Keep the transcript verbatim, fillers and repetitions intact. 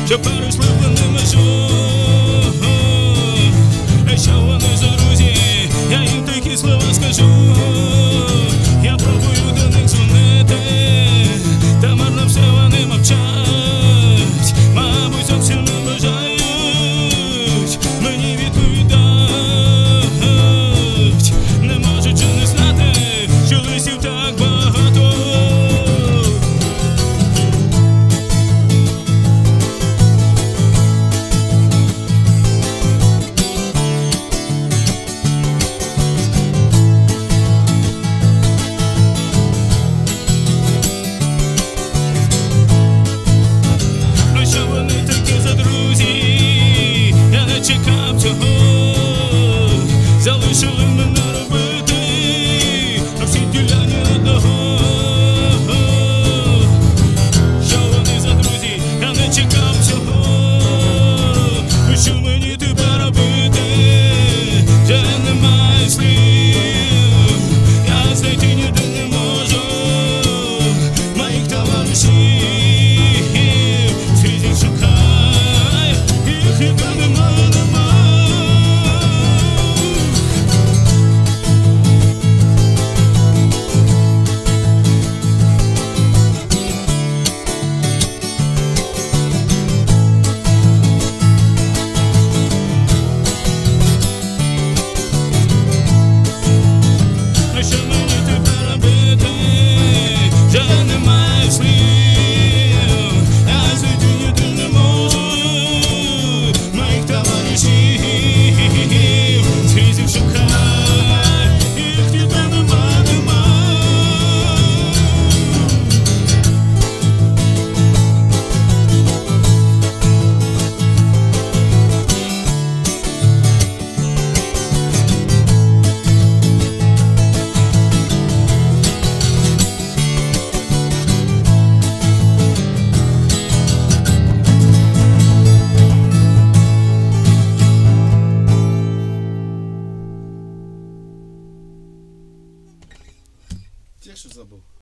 що перейшли вони межу. Що вони за друзі, я їм такі слова скажу. Я пробую до них дзвонити, та марно все вони мовчать. Мабуть, зовсім не бажають мені відповідать. Не можуть же не знати, що лисів так багато.